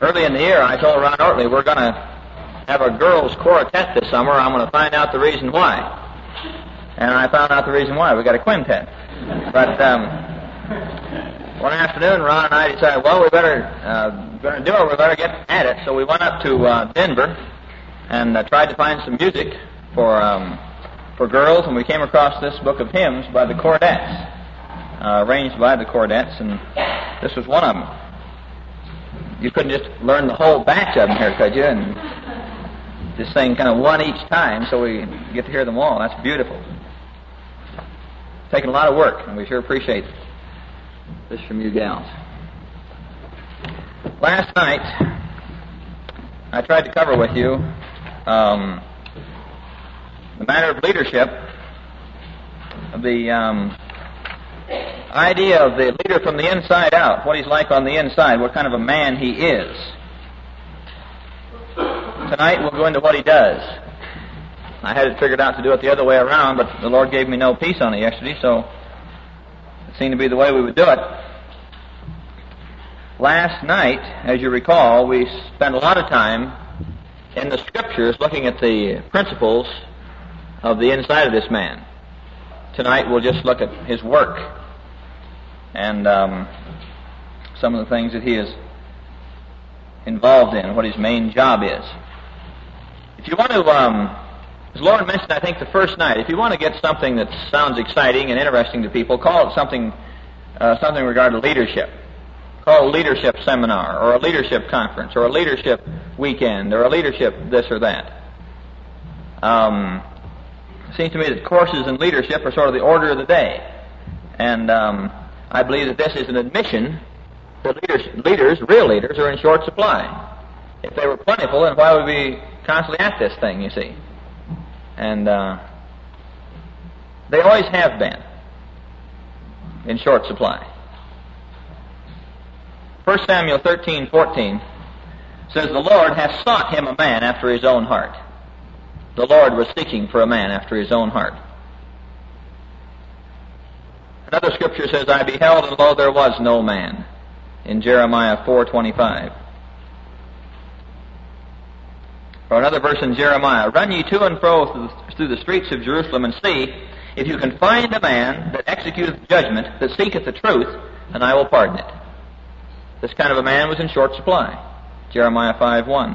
Early in the year, I told Ron Ortley we're going to have a girls' quartet this summer. I'm going to find out the reason why. And I found out the reason why. We got a quintet. But one afternoon, Ron and I decided, well, we better do it. We better get at it. So we went up to Denver and tried to find some music for girls, and we came across this book of hymns by the Chordettes, arranged by the Chordettes, and this was one of them. You couldn't just learn the whole batch of them here, could you? And just sing kind of one each time so we get to hear them all. That's beautiful. It's taken a lot of work, and we sure appreciate this from you gals. Last night, I tried to cover with you the matter of leadership, the idea of the leader from the inside out, what he's like on the inside, what kind of a man he is. Tonight we'll go into what he does. I had it figured out to do it the other way around, but the Lord gave me no peace on it yesterday, so it seemed to be the way we would do it. Last night, as you recall, we spent a lot of time in the Scriptures looking at the principles of the inside of this man. Tonight we'll just look at his work and some of the things that he is involved in, what his main job is. If you want to, as Lauren mentioned, I think the first night, if you want to get something that sounds exciting and interesting to people, call it something regarding leadership. Call it a leadership seminar, or a leadership conference, or a leadership weekend, or a leadership this or that. It seems to me that courses in leadership are sort of the order of the day. And I believe that this is an admission that real leaders, are in short supply. If they were plentiful, then why would we be constantly at this thing, you see? And they always have been in short supply. 1 Samuel 13:14 says, "The Lord hath sought him a man after his own heart." The Lord was seeking for a man after his own heart. Another scripture says, "I beheld, and lo, there was no man," in Jeremiah 4:25. Or another verse in Jeremiah, "Run ye to and fro through the streets of Jerusalem, and see if you can find a man that executeth judgment, that seeketh the truth, and I will pardon it." This kind of a man was in short supply. Jeremiah 5:1.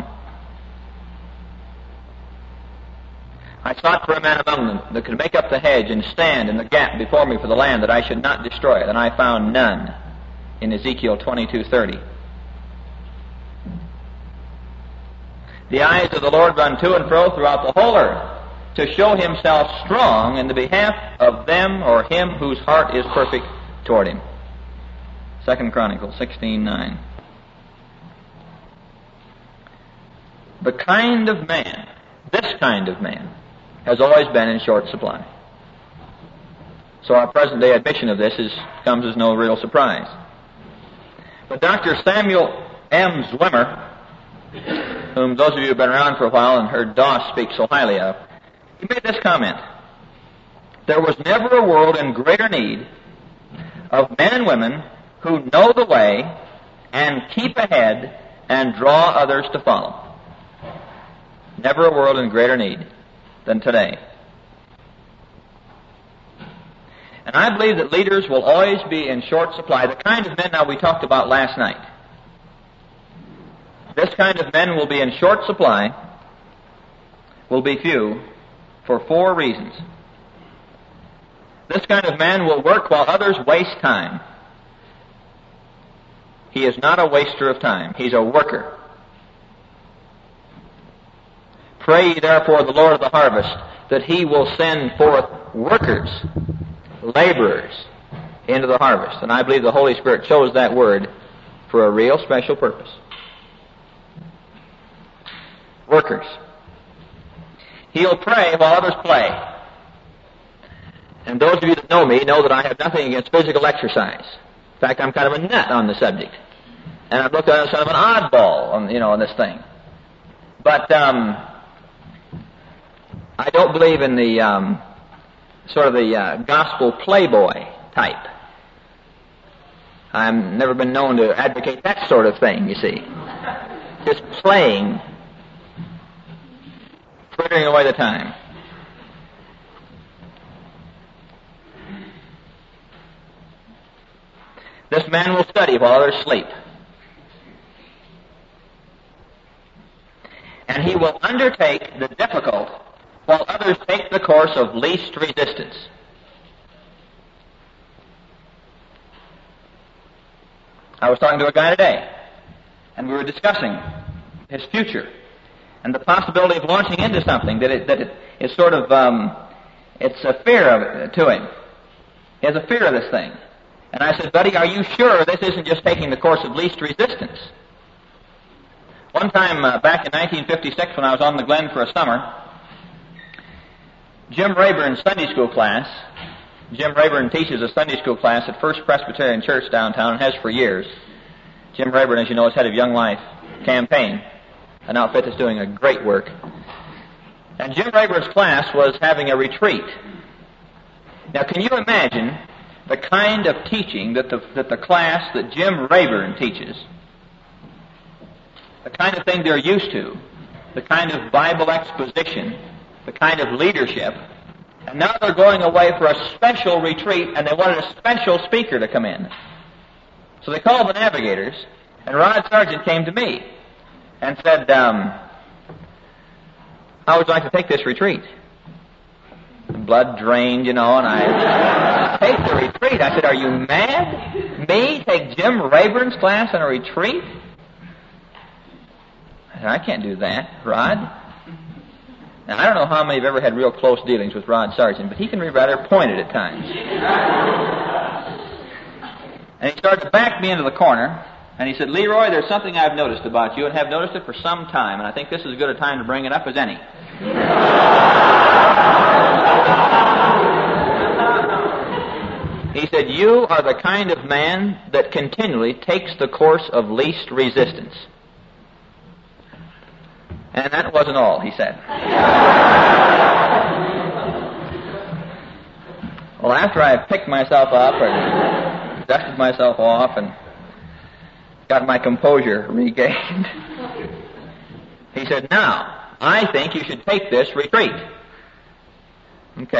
"I sought for a man among them that could make up the hedge and stand in the gap before me for the land, that I should not destroy it, and I found none," in Ezekiel 22:30. "The eyes of the Lord run to and fro throughout the whole earth, to show himself strong in the behalf of them or him whose heart is perfect toward him." 2 Chronicles 16:9. The kind of man, this kind of man, has always been in short supply. So our present-day admission of this comes as no real surprise. But Dr. Samuel M. Zwimmer, whom those of you who have been around for a while and heard Doss speak so highly of, he made this comment: "There was never a world in greater need of men and women who know the way and keep ahead and draw others to follow." Never a world in greater need than today. And I believe that leaders will always be in short supply. The kind of men now we talked about last night, this kind of men will be in short supply, will be few, for 4 reasons. This kind of man will work while others waste time. He is not a waster of time. He's a worker. "Pray ye therefore the Lord of the harvest, that he will send forth workers," laborers, into the harvest. And I believe the Holy Spirit chose that word for a real special purpose. Workers. He'll pray while others play. And those of you that know me know that I have nothing against physical exercise. In fact, I'm kind of a nut on the subject. And I've looked at it as sort of an oddball on this thing. But I don't believe in the gospel playboy type. I've never been known to advocate that sort of thing, you see. just playing, frittering away the time. This man will study while others sleep. And he will undertake the difficult while others take the course of least resistance. I was talking to a guy today, and we were discussing his future and the possibility of launching into something that it is sort of, it's a fear of it to him. He has a fear of this thing. And I said, buddy, are you sure this isn't just taking the course of least resistance? One time back in 1956 when I was on the Glen for a summer, Jim Rayburn's Sunday school class, Jim Rayburn teaches a Sunday school class at First Presbyterian Church downtown and has for years. Jim Rayburn, as you know, is head of Young Life Campaign, an outfit that's doing a great work. And Jim Rayburn's class was having a retreat. Now, can you imagine the kind of teaching that the class that Jim Rayburn teaches, the kind of thing they're used to, the kind of Bible exposition, the kind of leadership, and now they're going away for a special retreat, and they wanted a special speaker to come in. So they called the Navigators, and Rod Sargent came to me and said, how would you like to take this retreat? Blood drained, and I take the retreat. I said, are you mad? Me take Jim Rayburn's class on a retreat? I said, I can't do that, Rod. Now, I don't know how many have ever had real close dealings with Rod Sargent, but he can be rather pointed at times. And he started to back me into the corner, and he said, Leroy, there's something I've noticed about you, and have noticed it for some time, and I think this is as good a time to bring it up as any. He said, you are the kind of man that continually takes the course of least resistance. And that wasn't all, he said. Well, after I picked myself up and dusted myself off and got my composure regained, he said, now, I think you should take this retreat. Okay?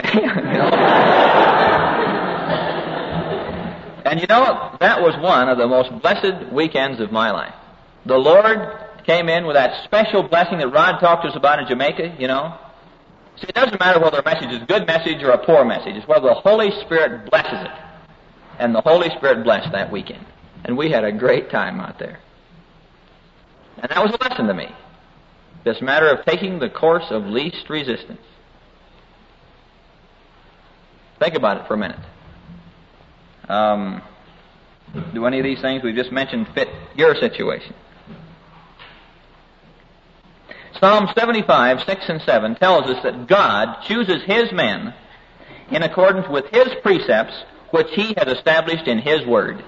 And you know, that was one of the most blessed weekends of my life. The Lord came in with that special blessing that Rod talked to us about in Jamaica, you know. See, it doesn't matter whether a message is a good message or a poor message. It's whether the Holy Spirit blesses it. And the Holy Spirit blessed that weekend. And we had a great time out there. And that was a lesson to me. This matter of taking the course of least resistance. Think about it for a minute. Do any of these things we've just mentioned fit your situation? Psalm 75, 6 and 7 tells us that God chooses His men in accordance with His precepts, which He has established in His Word.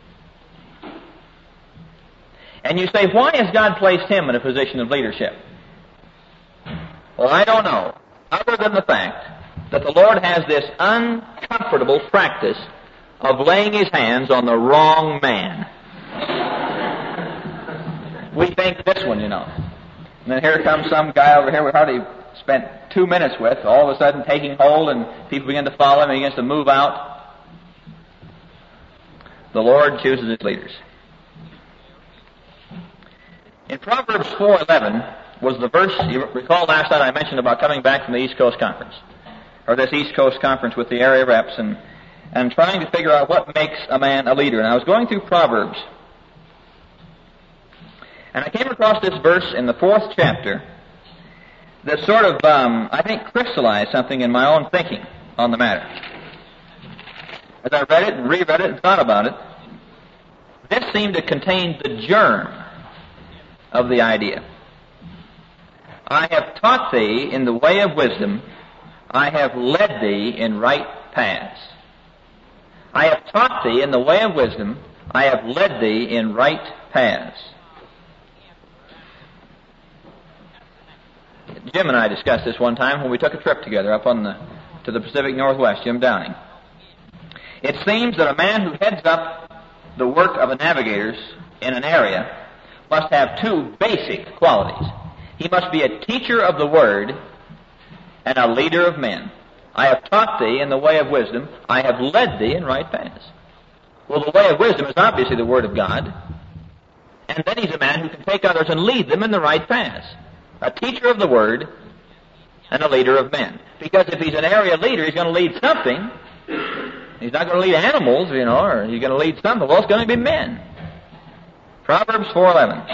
And you say, why has God placed him in a position of leadership? Well, I don't know, other than the fact that the Lord has this uncomfortable practice of laying His hands on the wrong man. We think this one, you know. And then here comes some guy over here we hardly spent 2 minutes with, all of a sudden taking hold, and people begin to follow him, and he begins to move out. The Lord chooses His leaders. In Proverbs 4:11 was the verse, you recall last night I mentioned about coming back from the East Coast Conference, or this East Coast Conference with the area reps, and trying to figure out what makes a man a leader. And I was going through Proverbs, and I came across this verse in the 4th chapter that sort of, I think, crystallized something in my own thinking on the matter. As I read it and reread it and thought about it, this seemed to contain the germ of the idea. I have taught thee in the way of wisdom, I have led thee in right paths. I have taught thee in the way of wisdom, I have led thee in right paths. Jim and I discussed this one time when we took a trip together up to the Pacific Northwest, Jim Downing. It seems that a man who heads up the work of the navigators in an area must have two basic qualities. He must be a teacher of the Word and a leader of men. I have taught thee in the way of wisdom. I have led thee in right paths. Well, the way of wisdom is obviously the Word of God. And then he's a man who can take others and lead them in the right paths. A teacher of the Word and a leader of men. Because if he's an area leader, he's going to lead something. He's not going to lead animals, or he's going to lead something. Well, it's going to be men. Proverbs 4:11.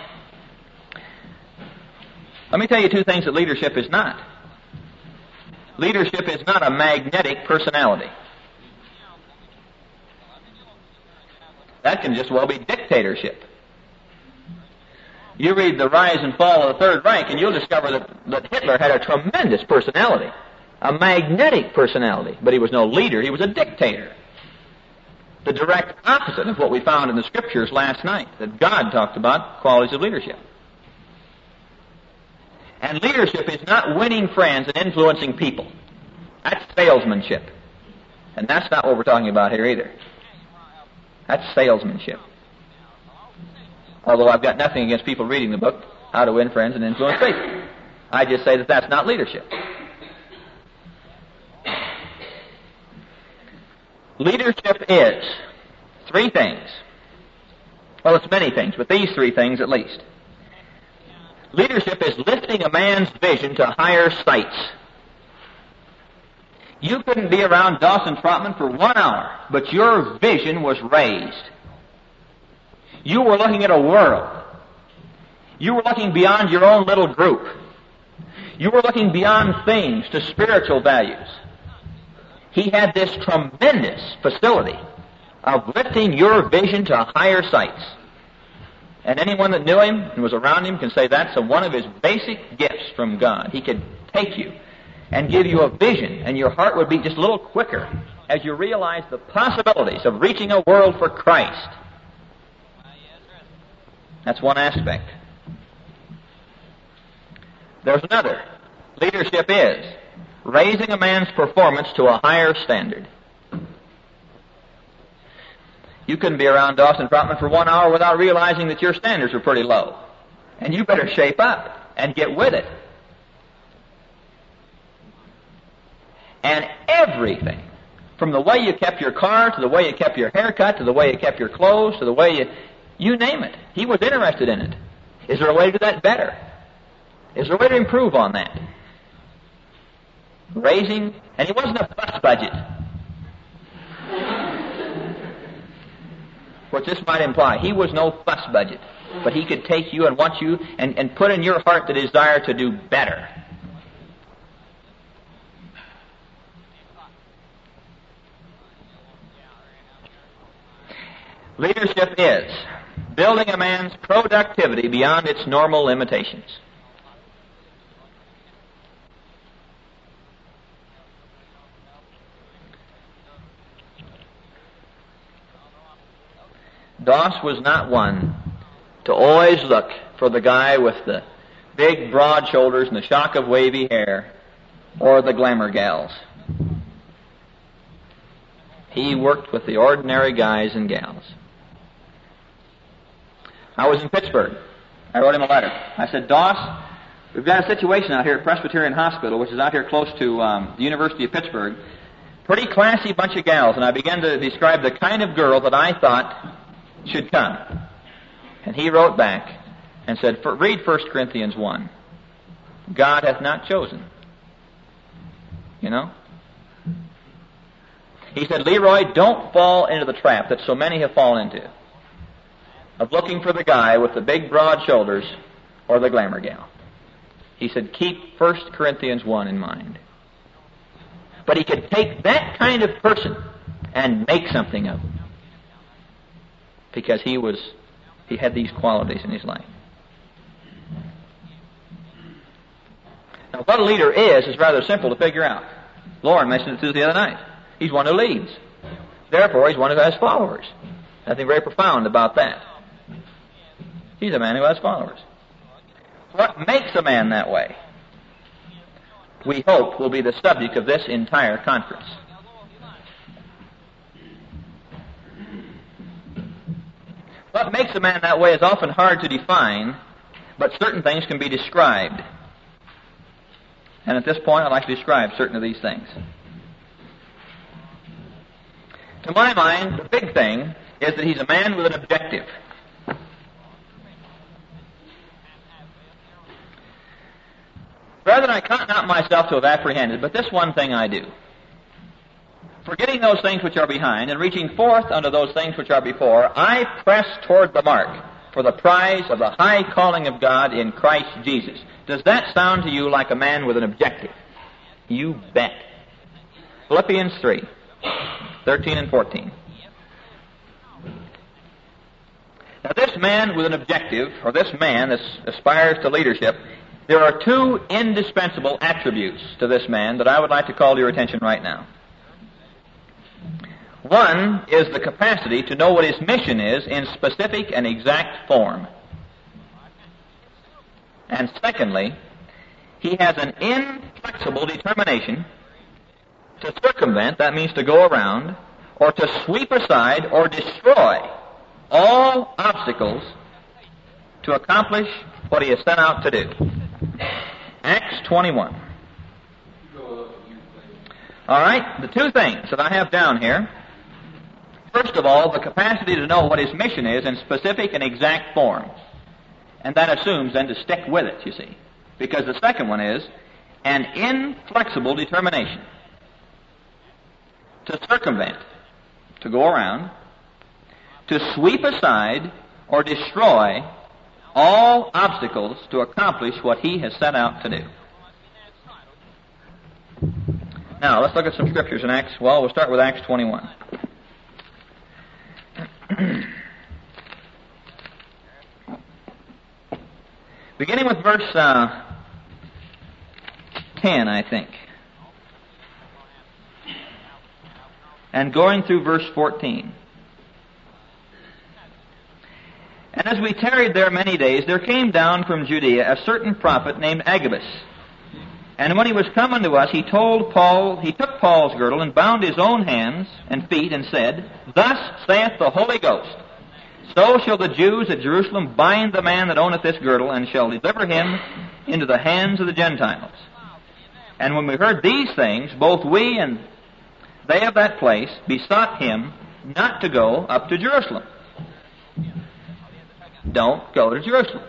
Let me tell you two things that leadership is not. Leadership is not a magnetic personality. That can just well be dictatorship. You read The Rise and Fall of the Third Reich, and you'll discover that Hitler had a tremendous personality, a magnetic personality, but he was no leader, he was a dictator. The direct opposite of what we found in the Scriptures last night, that God talked about qualities of leadership. And leadership is not winning friends and influencing people. That's salesmanship. And that's not what we're talking about here either. That's salesmanship. Although I've got nothing against people reading the book, How to Win Friends and Influence People. I just say that that's not leadership. Leadership is three things. Well, it's many things, but these three things at least. Leadership is lifting a man's vision to higher heights. You couldn't be around Dawson Trotman for 1 hour, but your vision was raised. You were looking at a world. You were looking beyond your own little group. You were looking beyond things to spiritual values. He had this tremendous facility of lifting your vision to higher heights. And anyone that knew him and was around him can say that's one of his basic gifts from God. He could take you and give you a vision, and your heart would beat just a little quicker as you realize the possibilities of reaching a world for Christ. That's one aspect. There's another. Leadership is raising a man's performance to a higher standard. You couldn't be around Dawson Trotman for 1 hour without realizing that your standards were pretty low. And you better shape up and get with it. And everything, from the way you kept your car, to the way you kept your haircut, to the way you kept your clothes, to the way you name it. He was interested in it. Is there a way to do that better? Is there a way to improve on that? Raising, and he wasn't a fuss budget. Which this might imply. He was no fuss budget. But he could take you and want you and put in your heart the desire to do better. Leadership is building a man's productivity beyond its normal limitations. Doss was not one to always look for the guy with the big, broad shoulders and the shock of wavy hair or the glamour gals. He worked with the ordinary guys and gals. I was in Pittsburgh. I wrote him a letter. I said, Doss, we've got a situation out here at Presbyterian Hospital, which is out here close to the University of Pittsburgh. Pretty classy bunch of gals, and I began to describe the kind of girl that I thought should come. And he wrote back and said, read 1 Corinthians 1. God hath not chosen. You know? He said, Leroy, don't fall into the trap that so many have fallen into, of looking for the guy with the big, broad shoulders or the glamour gal. He said, keep 1 Corinthians 1 in mind. But he could take that kind of person and make something of him, because he had these qualities in his life. Now, what a leader is rather simple to figure out. Lauren mentioned it to us the other night. He's one who leads. Therefore, he's one who has followers. Nothing very profound about that. He's a man who has followers. What makes a man that way, we hope, will be the subject of this entire conference. What makes a man that way is often hard to define, but certain things can be described. And at this point, I'd like to describe certain of these things. To my mind, the big thing is that he's a man with an objective. Brethren, I count not myself to have apprehended, but this one thing I do. Forgetting those things which are behind, and reaching forth unto those things which are before, I press toward the mark for the prize of the high calling of God in Christ Jesus. Does that sound to you like a man with an objective? You bet. Philippians 3, 13 and 14. Now this man with an objective, or this man that aspires to leadership, there are two indispensable attributes to this man that I would like to call to your attention right now. One is the capacity to know what his mission is in specific and exact form. And secondly, he has an inflexible determination to circumvent, that means to go around, or to sweep aside or destroy all obstacles to accomplish what he is sent out to do. Acts 21. All right, the two things that I have down here. First of all, the capacity to know what his mission is in specific and exact form. And that assumes then to stick with it, you see. Because the second one is an inflexible determination to circumvent, to go around, to sweep aside or destroy all obstacles to accomplish what he has set out to do. Now, let's look at some scriptures in Acts. Well, we'll start with Acts 21. Beginning with verse 10, I think, and going through verse 14. And as we tarried there many days, there came down from Judea a certain prophet named Agabus. And when he was come unto us, he took Paul's girdle and bound his own hands and feet and said, Thus saith the Holy Ghost, So shall the Jews at Jerusalem bind the man that owneth this girdle, and shall deliver him into the hands of the Gentiles. And when we heard these things, both we and they of that place besought him not to go up to Jerusalem. Don't go to Jerusalem.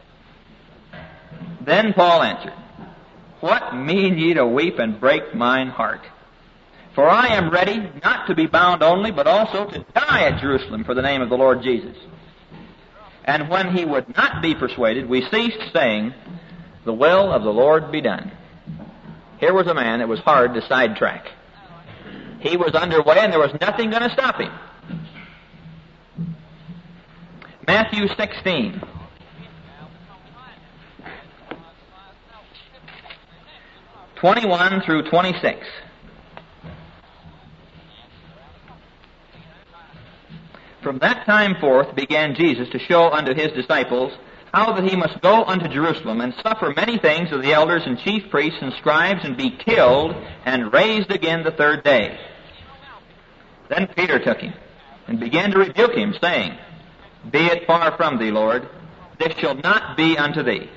Then Paul answered, What mean ye to weep and break mine heart? For I am ready not to be bound only, but also to die at Jerusalem for the name of the Lord Jesus. And when he would not be persuaded, we ceased, saying, The will of the Lord be done. Here was a man that was hard to sidetrack. He was underway, and there was nothing going to stop him. Matthew 16. (21 through 26). From that time forth began Jesus to show unto his disciples how that he must go unto Jerusalem and suffer many things of the elders and chief priests and scribes, and be killed and raised again the third day. Then Peter took him and began to rebuke him, saying, Be it far from thee, Lord, this shall not be unto thee.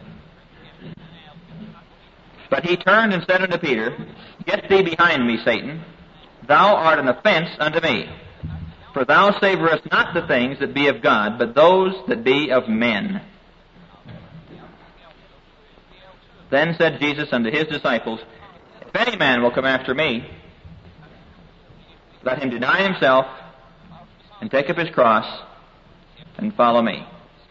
But he turned and said unto Peter, Get thee behind me, Satan. Thou art an offense unto me. For thou savorest not the things that be of God, but those that be of men. Then said Jesus unto his disciples, If any man will come after me, let him deny himself, and take up his cross, and follow me.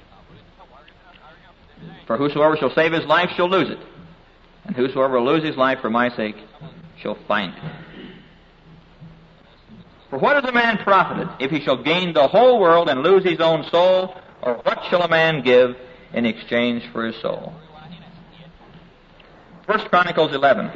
For whosoever shall save his life shall lose it, and whosoever will lose his life for my sake shall find it. For what is a man profited if he shall gain the whole world and lose his own soul? Or what shall a man give in exchange for his soul? 1 Chronicles 11.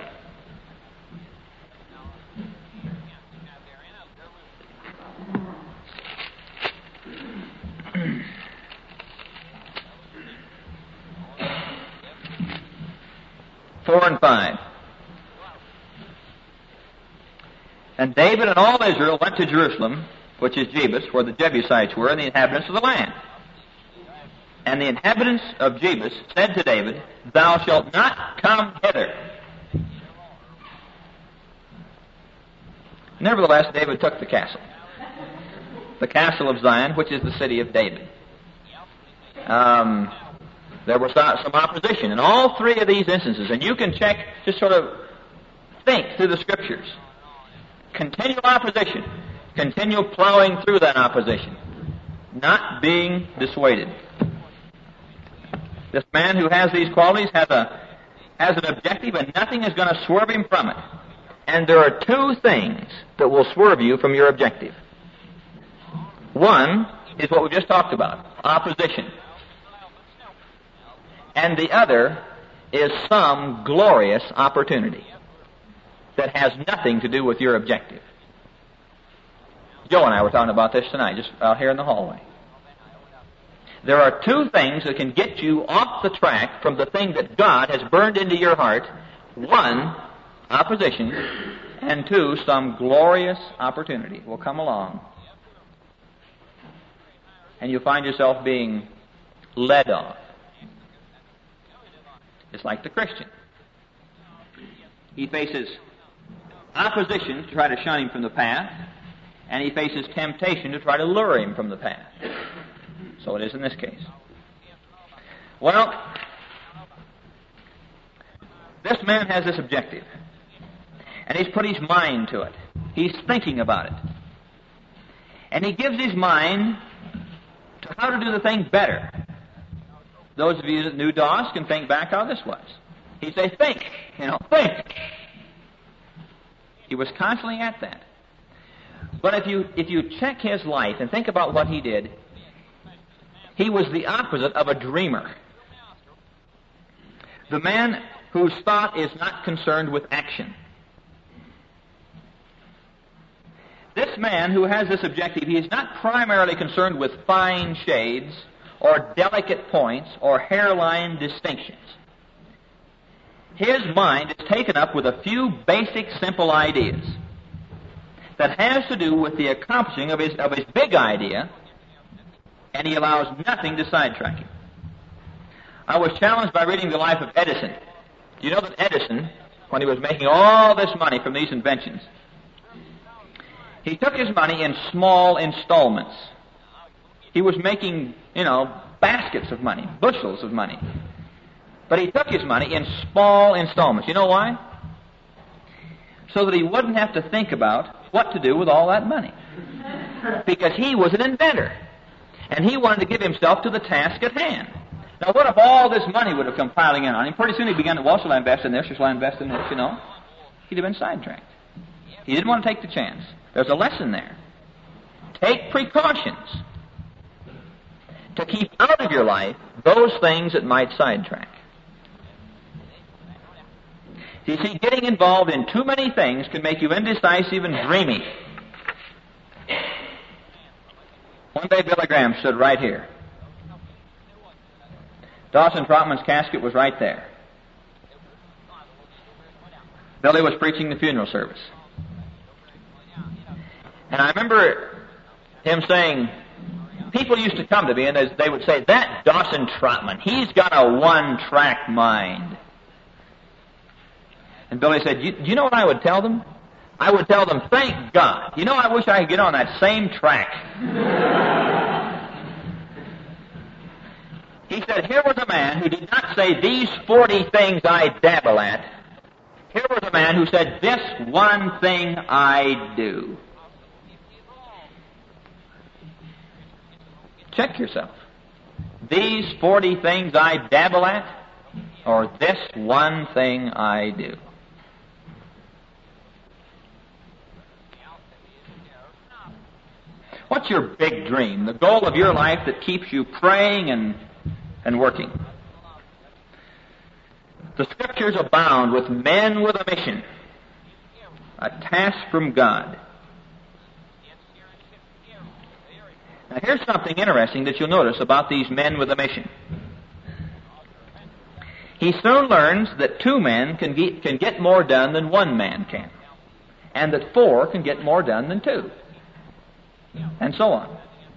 (4 and 5). And David and all Israel went to Jerusalem which is Jebus, where the Jebusites were, and the inhabitants of the land. And the inhabitants of Jebus said to David, Thou shalt not come hither. Nevertheless, David took the castle of Zion, which is the city of David. There was some opposition in all three of these instances, and you can check, just sort of think through the Scriptures. Continual opposition, continual plowing through that opposition, not being dissuaded. This man who has these qualities has an objective, and nothing is going to swerve him from it. And there are two things that will swerve you from your objective. One is what we just talked about, opposition. And the other is some glorious opportunity that has nothing to do with your objective. Joe and I were talking about this tonight, just out here in the hallway. There are two things that can get you off the track from the thing that God has burned into your heart. One, opposition, and two, some glorious opportunity will come along. And you'll find yourself being led off. It's like the Christian. He faces opposition to try to shun him from the path, and he faces temptation to try to lure him from the path. So it is in this case. Well, this man has this objective, and he's put his mind to it. He's thinking about it. And he gives his mind to how to do the thing better. Those of you that knew Doss can think back how this was. He'd say, think. He was constantly at that. But if you check his life and think about what he did, he was the opposite of a dreamer. The man whose thought is not concerned with action. This man who has this objective, he is not primarily concerned with fine shades or delicate points or hairline distinctions. His mind is taken up with a few basic, simple ideas that has to do with the accomplishing of his big idea, and he allows nothing to sidetrack him. I was challenged by reading the life of Edison. Do you know that Edison, when he was making all this money from these inventions, he took his money in small installments. He was making, baskets of money, bushels of money. But he took his money in small installments. You know why? So that he wouldn't have to think about what to do with all that money. Because he was an inventor. And he wanted to give himself to the task at hand. Now, what if all this money would have come piling in on him? Pretty soon he began to, shall I invest in this, or shall I invest in this, He'd have been sidetracked. He didn't want to take the chance. There's a lesson there. Take precautions to keep out of your life those things that might sidetrack. You see, getting involved in too many things can make you indecisive and dreamy. One day Billy Graham stood right here. Dawson Trotman's casket was right there. Billy was preaching the funeral service. And I remember him saying, people used to come to me and they would say, that Dawson Trotman, he's got a one-track mind. And Billy said, do you know what I would tell them? I would tell them, thank God. I wish I could get on that same track. He said, here was a man who did not say, these 40 things I dabble at. Here was a man who said, this one thing I do. Check yourself. These 40 things I dabble at, or this one thing I do. What's your big dream, the goal of your life that keeps you praying and working? The Scriptures abound with men with a mission, a task from God. Now here's something interesting that you'll notice about these men with a mission. He soon learns that 2 men can get more done than 1 man can, and that 4 can get more done than 2. and so on.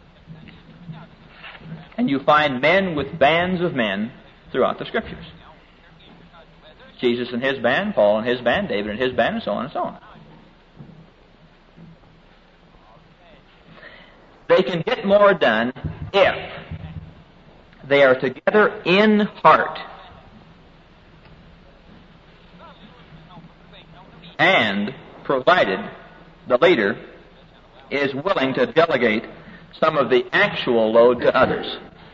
And you find men with bands of men throughout the Scriptures. Jesus and his band, Paul and his band, David and his band, and so on and so on. They can get more done if they are together in heart and provided the leader is willing to delegate some of the actual load to others.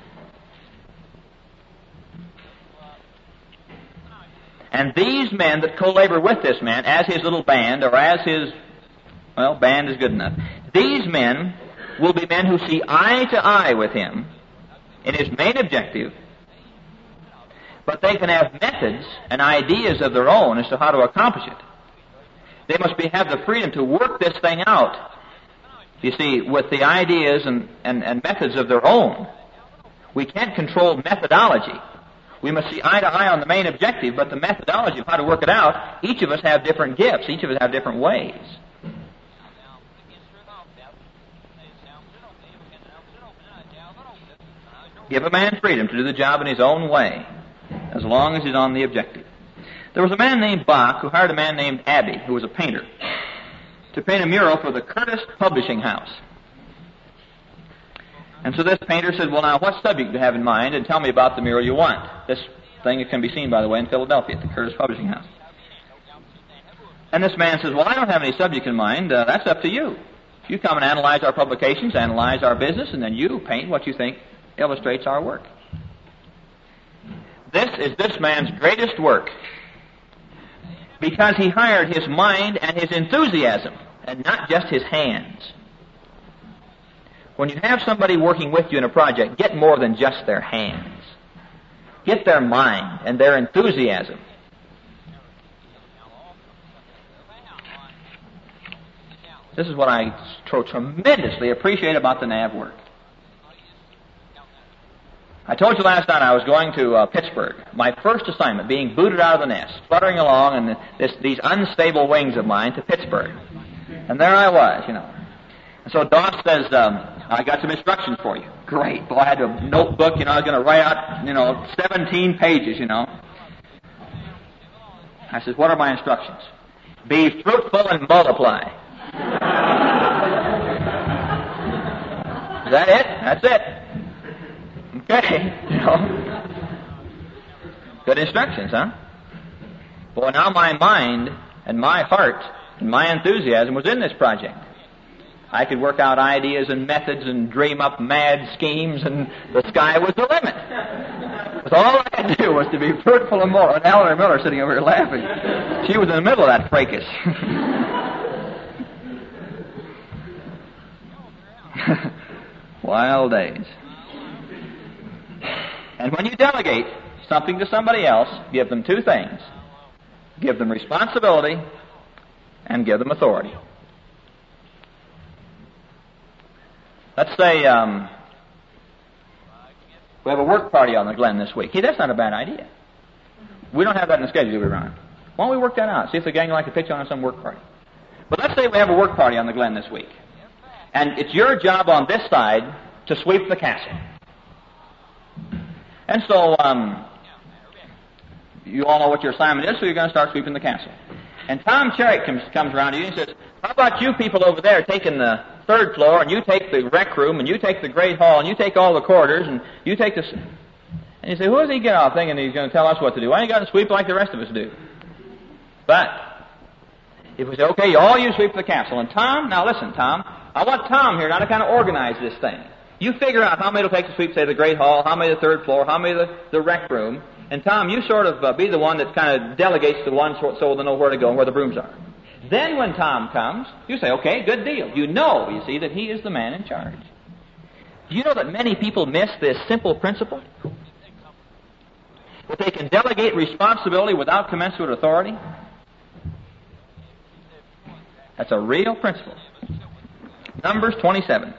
And these men that co-labor with this man as his little band, or as his, well, band is good enough. These men will be men who see eye to eye with him in his main objective, but they can have methods and ideas of their own as to how to accomplish it. They must have the freedom to work this thing out, you see, with the ideas and methods of their own. We can't control methodology. We must see eye to eye on the main objective, but the methodology of how to work it out, each of us have different gifts. Each of us have different ways. Give a man freedom to do the job in his own way, as long as he's on the objective. There was a man named Bach who hired a man named Abbey, who was a painter, to paint a mural for the Curtis Publishing House. And so this painter said, well, now, what subject do you have in mind, and tell me about the mural you want. This thing can be seen, by the way, in Philadelphia at the Curtis Publishing House. And this man says, well, I don't have any subject in mind. That's up to you. You come and analyze our publications, analyze our business, and then you paint what you think illustrates our work. This is this man's greatest work, because he hired his mind and his enthusiasm, and not just his hands. When you have somebody working with you in a project, get more than just their hands. Get their mind and their enthusiasm. This is what I tremendously appreciate about the NAV work. I told you last night I was going to Pittsburgh. My first assignment, being booted out of the nest, fluttering along in these unstable wings of mine to Pittsburgh. And there I was, you know. And so Doss says, I got some instructions for you. Great. Well, I had a notebook, you know, I was going to write out, 17 pages, you know. I says, what are my instructions? Be fruitful and multiply. Is that it? That's it. Okay, you know. Good instructions, huh? Boy, now my mind and my heart and my enthusiasm was in this project. I could work out ideas and methods and dream up mad schemes, and the sky was the limit. Because all I had to do was to be fruitful and more. And Eleanor Miller sitting over here laughing. She was in the middle of that fracas. Wild days. And when you delegate something to somebody else, give them two things. Give them responsibility and give them authority. Let's say we have a work party on the Glen this week. Hey, that's not a bad idea. We don't have that in the schedule, do we, Ron? Why don't we work that out? See if the gang would like to pitch on some work party. But let's say we have a work party on the Glen this week. And it's your job on this side to sweep the castle. And so you all know what your assignment is, so you're going to start sweeping the castle. And Tom Cherrick comes around to you and says, how about you people over there taking the third floor, and you take the rec room, and you take the great hall, and you take all the corridors, and you take this. And you say, who does he get off thinking he's going to tell us what to do? Why ain't he got to sweep like the rest of us do? But if we say, okay, all you sweep the castle, and Tom, now listen, Tom, I want Tom here now to kind of organize this thing. You figure out how many it'll take to sweep, say, the great hall, how many the third floor, how many the rec room, and Tom, you sort of be the one that kind of delegates to one so they'll know where to go and where the brooms are. Then when Tom comes, you say, okay, good deal. You know, you see, that he is the man in charge. Do you know that many people miss this simple principle? That they can delegate responsibility without commensurate authority? That's a real principle. Numbers 27.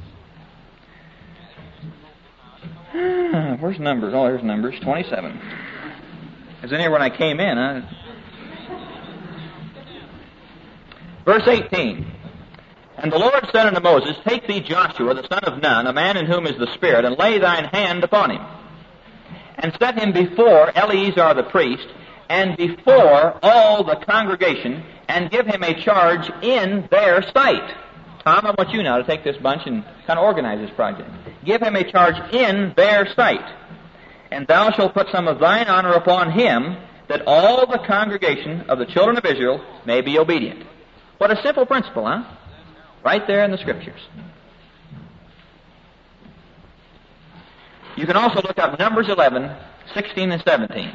Where's Numbers? Oh, there's Numbers 27. Is in here when I came in, huh? Verse 18. And the Lord said unto Moses, Take thee Joshua, the son of Nun, a man in whom is the Spirit, and lay thine hand upon him, and set him before Eleazar the priest, and before all the congregation, and give him a charge in their sight. Tom, I want you now to take this bunch and kind of organize this project. Give him a charge in their sight. And thou shalt put some of thine honor upon him, that all the congregation of the children of Israel may be obedient. What a simple principle, huh? Right there in the Scriptures. You can also look up Numbers 11, 16 and 17.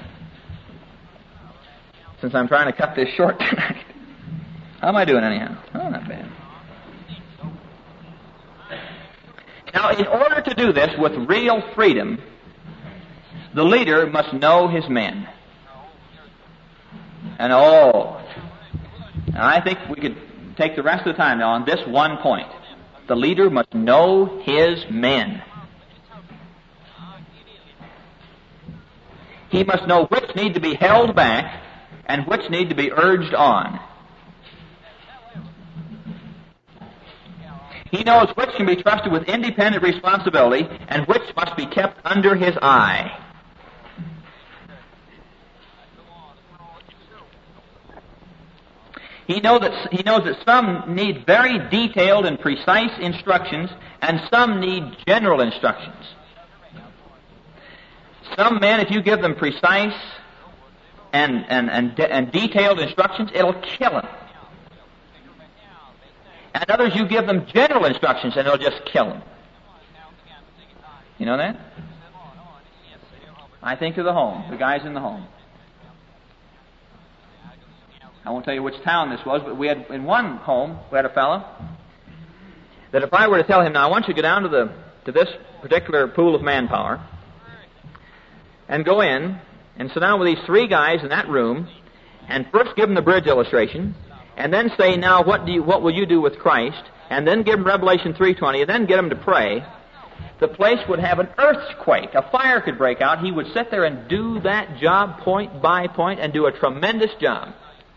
Since I'm trying to cut this short tonight. How am I doing anyhow? Oh, not bad. Now, in order to do this with real freedom, the leader must know his men. And I think we could take the rest of the time now on this one point. The leader must know his men. He must know which need to be held back and which need to be urged on. He knows which can be trusted with independent responsibility and which must be kept under his eye. He knows that some need very detailed and precise instructions, and some need general instructions. Some men, if you give them precise and detailed instructions, it'll kill them. And others, you give them general instructions, and it'll just kill them. You know that? I think of the home, the guys in the home. I won't tell you which town this was, but we had, in one home, we had a fellow that if I were to tell him, now I want you to go down to this particular pool of manpower and go in and sit down with these three guys in that room and first give them the bridge illustration and then say, now what will you do with Christ? And then give them Revelation 3:20 and then get them to pray. The place would have an earthquake. A fire could break out. He would sit there and do that job point by point and do a tremendous job.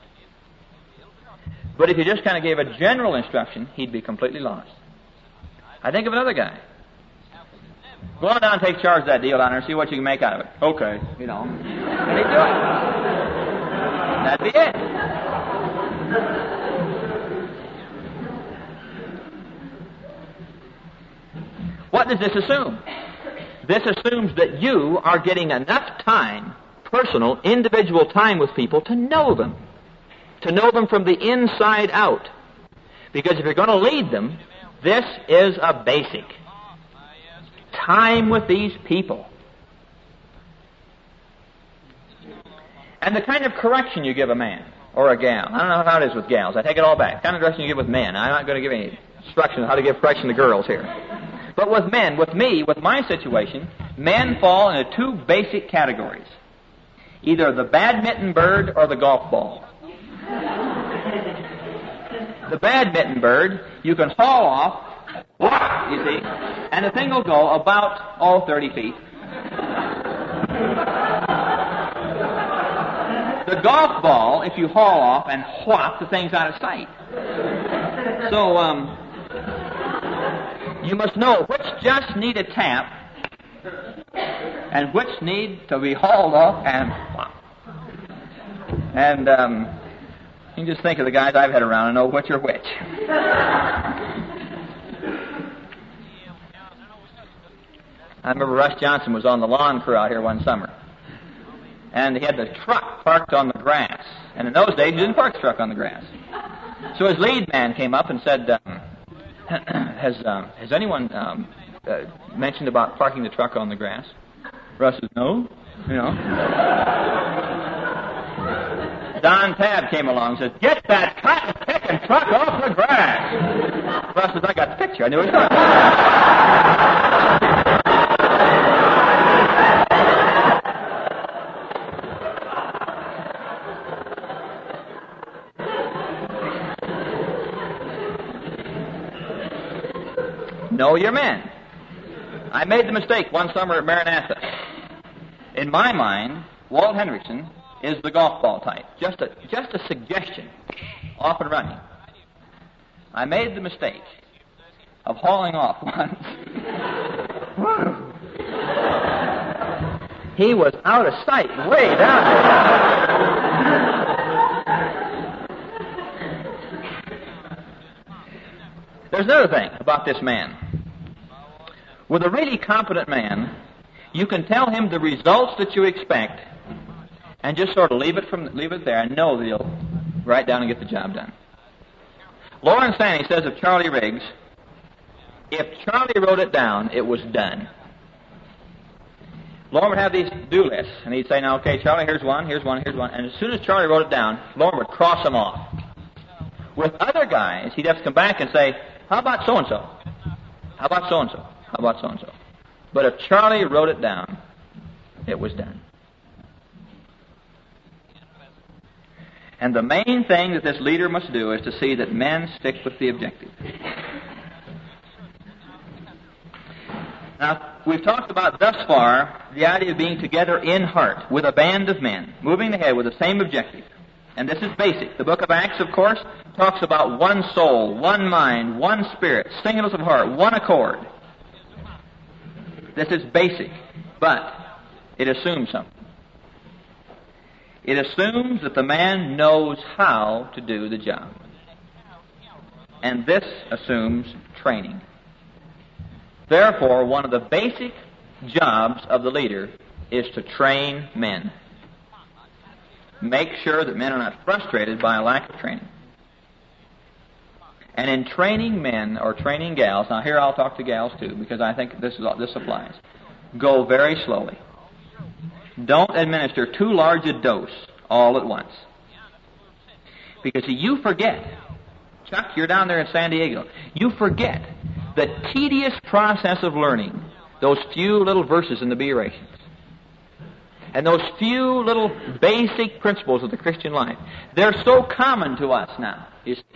But if you just kind of gave a general instruction, he'd be completely lost. I think of another guy. Go on down and take charge of that deal down there and see what you can make out of it. Okay, you know. And he'd do it. That'd be it. What does this assume? This assumes that you are getting enough time, personal, individual time with people to know them. To know them from the inside out. Because if you're going to lead them, this is a basic. Time with these people. And the kind of correction you give a man or a gal. I don't know how it is with gals. I take it all back. The kind of direction you give with men. I'm not going to give any instruction on how to give correction to girls here. But with men, with me, with my situation, men fall into two basic categories. Either the badminton bird or the golf ball. The badminton bird, you can haul off, you see, and the thing will go about, 30 feet. The golf ball, if you haul off and whop, the thing's out of sight. So, you must know which just need a tap and which need to be hauled off and whop. And, you can just think of the guys I've had around and know which are which. I remember Russ Johnson was on the lawn crew out here one summer. And he had the truck parked on the grass. And in those days, you didn't park the truck on the grass. So his lead man came up and said, has anyone mentioned about parking the truck on the grass? Russ says, no. You know. Don Tabb came along and said, get that cotton-picking truck off the grass. Russ says, I got the picture. I knew it was Know your men. I made the mistake one summer at Maranatha. In my mind, Walt Hendrickson is the golf ball type. Just a suggestion. Off and running. I made the mistake of hauling off once. He was out of sight, way down there. There's another thing about this man. With a really competent man, you can tell him the results that you expect and just sort of leave it there and know that he'll write down and get the job done. Lawrence Stanley says of Charlie Riggs, if Charlie wrote it down, it was done. Lorne would have these do lists, and he'd say, now, okay, Charlie, here's one, here's one, here's one. And as soon as Charlie wrote it down, Lorne would cross them off. With other guys, he'd have to come back and say, how about so-and-so? How about so-and-so? How about so-and-so? But if Charlie wrote it down, it was done. And the main thing that this leader must do is to see that men stick with the objective. Now, we've talked about thus far the idea of being together in heart with a band of men, moving ahead with the same objective. And this is basic. The book of Acts, of course, talks about one soul, one mind, one spirit, singleness of heart, one accord. This is basic, but it assumes something. It assumes that the man knows how to do the job. And this assumes training. Therefore, one of the basic jobs of the leader is to train men. Make sure that men are not frustrated by a lack of training. And in training men or training gals, now here I'll talk to gals too, because I think this applies. Go very slowly. Don't administer too large a dose all at once. Because you forget. Chuck, you're down there in San Diego. You forget the tedious process of learning those few little verses in the Bereans. And those few little basic principles of the Christian life. They're so common to us now.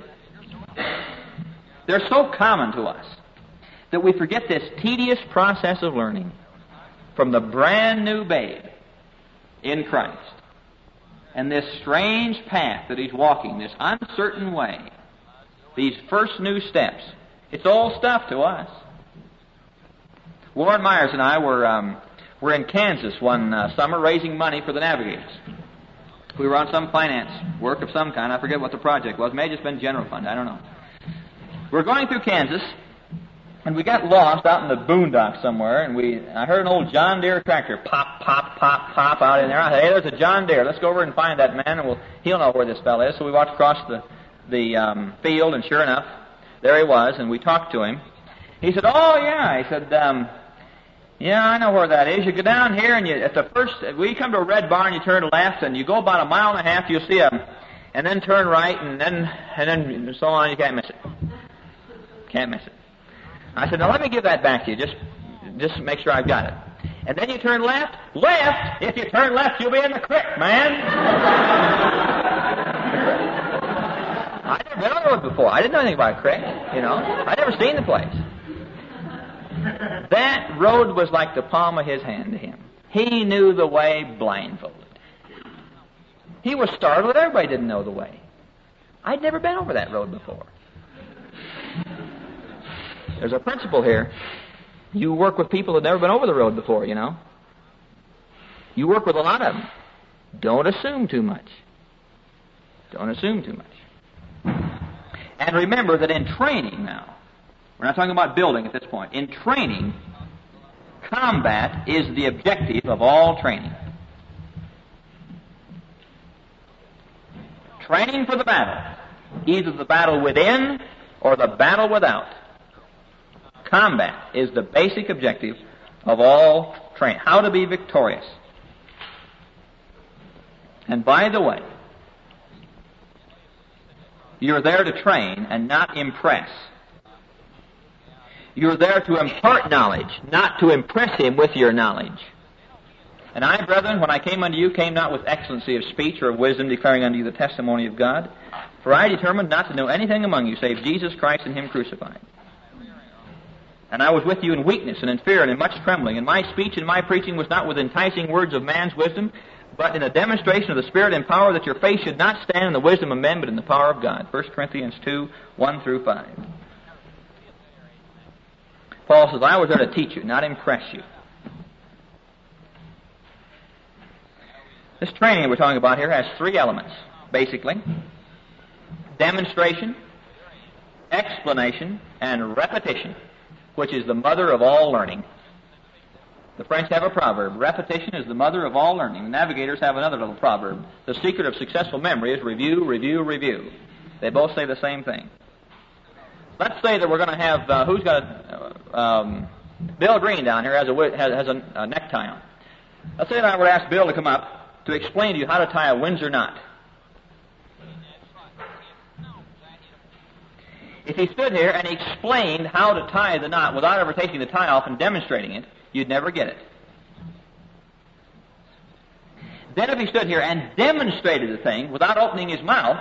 They're so common to us that we forget this tedious process of learning from the brand new babe in Christ. And this strange path that he's walking, this uncertain way, these first new steps, it's all stuff to us. Warren Myers and I were in Kansas one summer raising money for the Navigators. We were on some finance work of some kind. I forget what the project was. It may have just been general fund. I don't know. We were going through Kansas, and we got lost out in the boondocks somewhere, and I heard an old John Deere tractor pop, pop, pop, pop out in there. I said, hey, there's a John Deere. Let's go over and find that man, and he'll know where this fellow is. So we walked across the field, and sure enough, there he was, and we talked to him. He said, oh, yeah. He said, yeah, I know where that is. You go down here, and you come to a red barn, you turn left, and you go about 1.5 miles, you'll see and then turn right, and then so on. You can't miss it. Can't miss it. I said, now let me give that back to you, just to make sure I've got it. And then you turn left. Left? If you turn left, you'll be in the creek, man. I'd never been on the road before. I didn't know anything about a creek, I'd never seen the place. That road was like the palm of his hand to him. He knew the way blindfolded. He was startled that everybody didn't know the way. I'd never been over that road before. There's a principle here. You work with people that have never been over the road before, You work with a lot of them. Don't assume too much. Don't assume too much. And remember that in training now, we're not talking about building at this point. In training, combat is the objective of all training. Training for the battle. Either the battle within or the battle without. Combat is the basic objective of all training. How to be victorious. And by the way, you're there to train and not impress. You're there to impart knowledge, not to impress him with your knowledge. And I, brethren, when I came unto you, came not with excellency of speech or of wisdom, declaring unto you the testimony of God. For I determined not to know anything among you, save Jesus Christ and him crucified. And I was with you in weakness and in fear and in much trembling. And my speech and my preaching was not with enticing words of man's wisdom, but in a demonstration of the Spirit and power, that your faith should not stand in the wisdom of men, but in the power of God. 1 Corinthians 2, 1 through 5. Paul says, I was there to teach you, not impress you. This training we're talking about here has three elements, basically. Demonstration, explanation, and repetition, which is the mother of all learning. The French have a proverb, repetition is the mother of all learning. The navigators have another little proverb. The secret of successful memory is review, review, review. They both say the same thing. Let's say that we're going to have, who's got Bill Green down here has a necktie on. Let's say that I would ask Bill to come up to explain to you how to tie a Windsor knot. If he stood here and explained how to tie the knot without ever taking the tie off and demonstrating it, you'd never get it. Then if he stood here and demonstrated the thing without opening his mouth,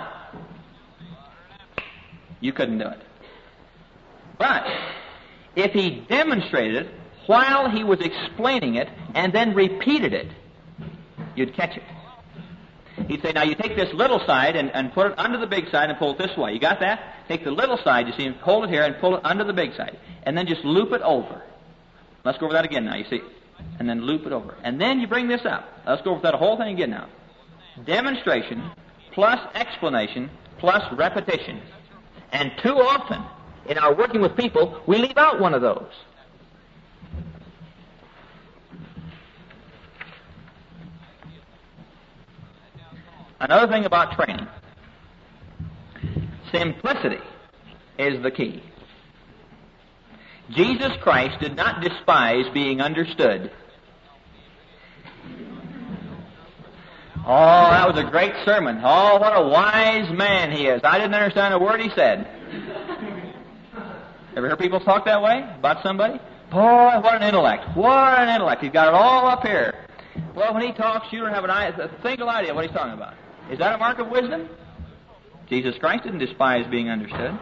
you couldn't do it. But if he demonstrated it while he was explaining it and then repeated it, you'd catch it. He'd say, now you take this little side and put it under the big side and pull it this way. You got that? Take the little side, you see, and hold it here and pull it under the big side. And then just loop it over. Let's go over that again now, you see. And then loop it over. And then you bring this up. Let's go over that whole thing again now. Demonstration plus explanation plus repetition. And too often, in our working with people, we leave out one of those. Another thing about training, simplicity is the key. Jesus Christ did not despise being understood. Oh, that was a great sermon. Oh, what a wise man he is. I didn't understand a word he said. Ever hear people talk that way about somebody? Boy, what an intellect. What an intellect. He's got it all up here. Well, when he talks, you don't have a single idea what he's talking about. Is that a mark of wisdom? Jesus Christ didn't despise being understood.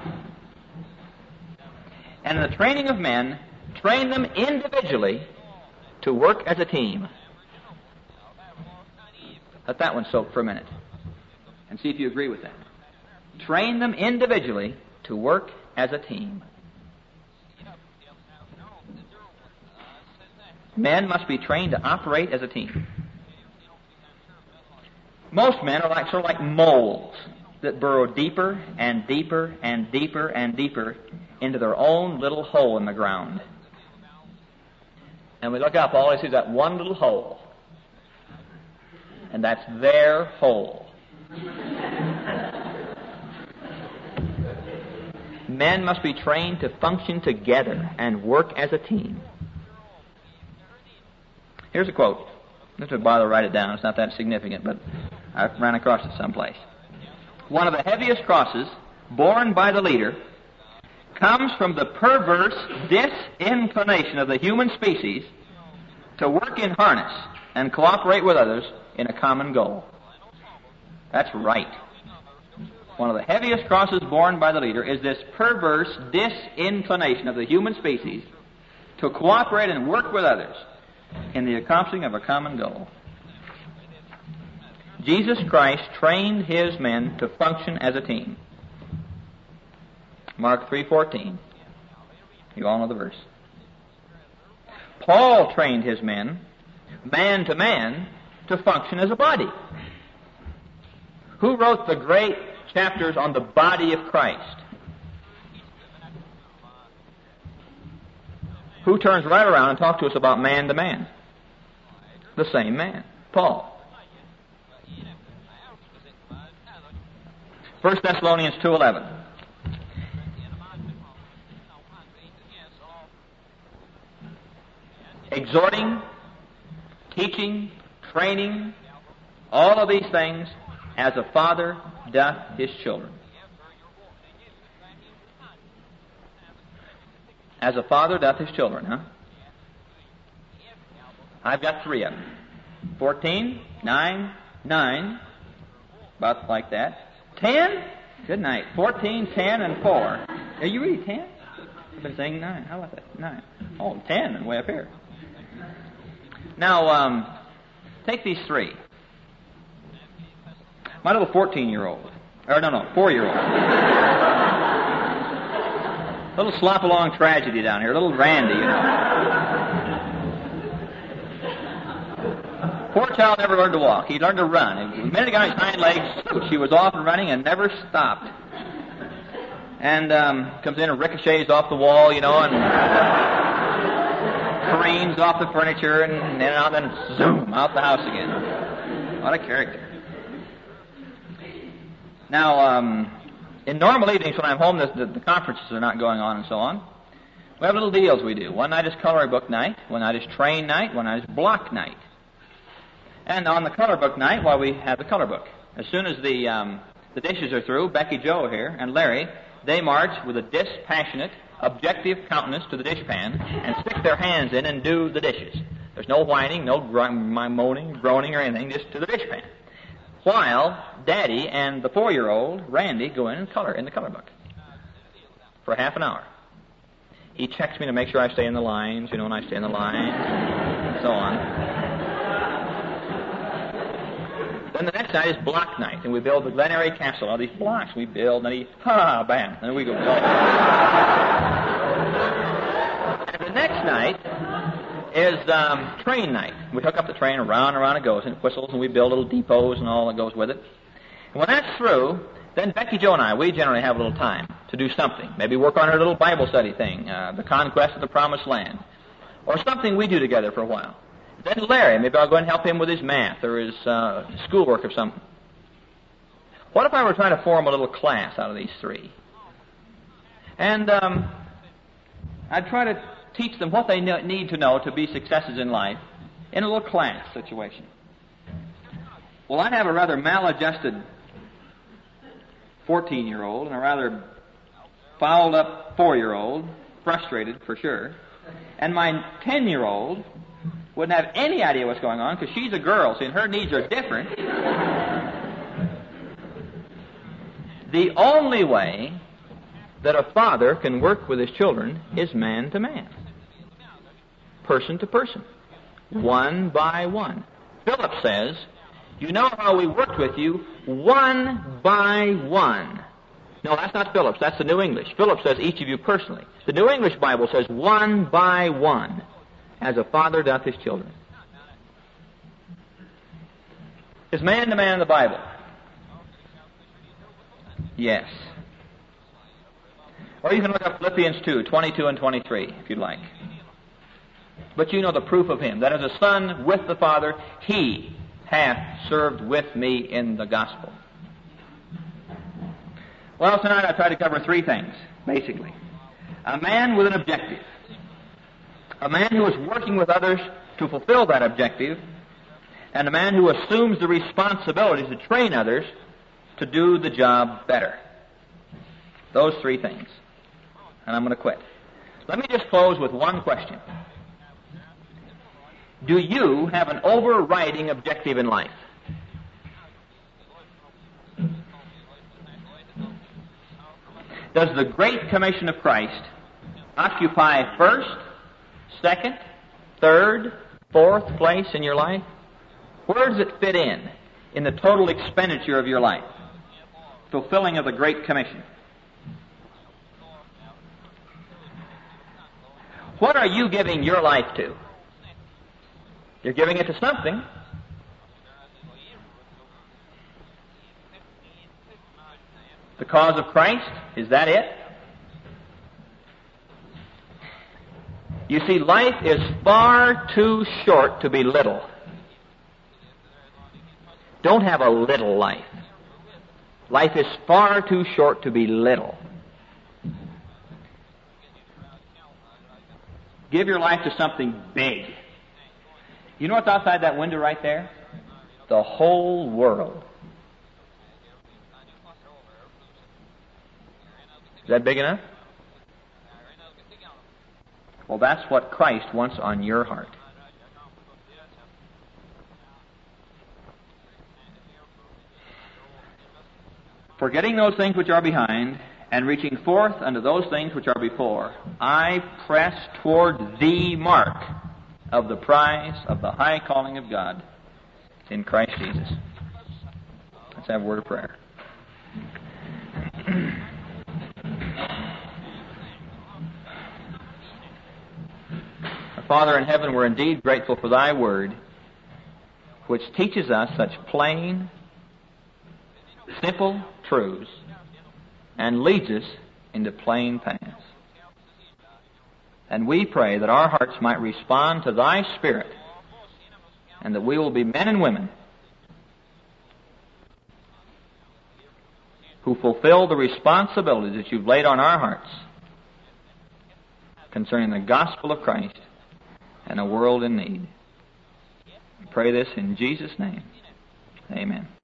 And in the training of men, train them individually to work as a team. Let that one soak for a minute and see if you agree with that. Train them individually to work as a team. Men must be trained to operate as a team. Most men are sort of like moles that burrow deeper and deeper and deeper and deeper into their own little hole in the ground. And we look up, all we see is that one little hole. And that's their hole. Men must be trained to function together and work as a team. Here's a quote. This would bother to write it down. It's not that significant, but I ran across it someplace. One of the heaviest crosses borne by the leader comes from the perverse disinclination of the human species to work in harness and cooperate with others in a common goal. That's right. One of the heaviest crosses borne by the leader is this perverse disinclination of the human species to cooperate and work with others in the accomplishing of a common goal. Jesus Christ trained his men to function as a team. Mark 3:14. You all know the verse. Paul trained his men, man to man, to function as a body. Who wrote the great chapters on the body of Christ? Who turns right around and talks to us about man to man? The same man, Paul. 1 Thessalonians 2:11. Exhorting, teaching, training, all of these things, as a father doth his children. As a father doth his children, huh? I've got three of them. 14, 9, 9, about like that. 10? Good night. 14, 10, and 4. Are you really 10? I've been saying 9. How about that? 9. Oh, 10 and way up here. Now, take these three. My little 14-year-old. Or no, 4-year-old. Little slop-along tragedy down here. Little Randy, you know. Poor child never learned to walk. He learned to run. The minute he got his hind legs, she was off and running and never stopped. And comes in and ricochets off the wall, you know, and careens off the furniture and then zoom, out the house again. What a character. Now, in normal evenings when I'm home, the conferences are not going on and so on. We have little deals we do. One night is coloring book night, one night is train night, one night is block night. And on the color book night, well, we have the color book. As soon as the dishes are through, Becky Joe here and Larry, they march with a dispassionate, objective countenance to the dishpan and stick their hands in and do the dishes. There's no whining, no moaning, groaning, or anything, just to the dishpan. While Daddy and the 4-year-old, Randy, go in and color in the color book for half an hour. He checks me to make sure I stay in the lines, you know, and I stay in the lines, and so on. Then the next night is block night, and we build the Glen Airy Castle. All these blocks we build, and bam, and we go. And the next night is train night. We hook up the train, around and around it goes, and it whistles, and we build little depots and all that goes with it. And when that's through, then Becky Joe and I, we generally have a little time to do something. Maybe work on her little Bible study thing, the conquest of the Promised Land, or something we do together for a while. Then Larry, maybe I'll go and help him with his math or his schoolwork or something. What if I were trying to form a little class out of these three? And I'd try to teach them what they need to know to be successes in life in a little class situation. Well, I'd have a rather maladjusted 14-year-old and a rather fouled-up 4-year-old, frustrated for sure, and my 10-year-old wouldn't have any idea what's going on because she's a girl, see, and her needs are different. The only way that a father can work with his children is man to man, person to person, one by one. Philip says, you know how we worked with you one by one. No, that's not Philip's, that's the New English. Philip says each of you personally. The New English Bible says one by one, as a father doth his children. Is man to man in the Bible? Yes. Or you can look up Philippians 2, 22 and 23, if you'd like. But you know the proof of him, that as a son with the Father, he hath served with me in the gospel. Well, tonight I try to cover three things, basically. A man with an objective. A man who is working with others to fulfill that objective, and a man who assumes the responsibility to train others to do the job better. Those three things. And I'm going to quit. Let me just close with one question. Do you have an overriding objective in life? Does the Great Commission of Christ occupy first, second, third, fourth place in your life? Where does it fit in the total expenditure of your life? Fulfilling of the Great Commission. What are you giving your life to? You're giving it to something. The cause of Christ, is that it? You see, life is far too short to be little. Don't have a little life. Life is far too short to be little. Give your life to something big. You know what's outside that window right there? The whole world. Is that big enough? Well, that's what Christ wants on your heart. Forgetting those things which are behind, and reaching forth unto those things which are before, I press toward the mark of the prize of the high calling of God in Christ Jesus. That's have a word of prayer. Our Father in heaven, we're indeed grateful for Thy Word, which teaches us such plain, simple truths and leads us into plain paths. And we pray that our hearts might respond to Thy Spirit and that we will be men and women who fulfill the responsibilities that You've laid on our hearts concerning the gospel of Christ and a world in need. We pray this in Jesus' name. Amen.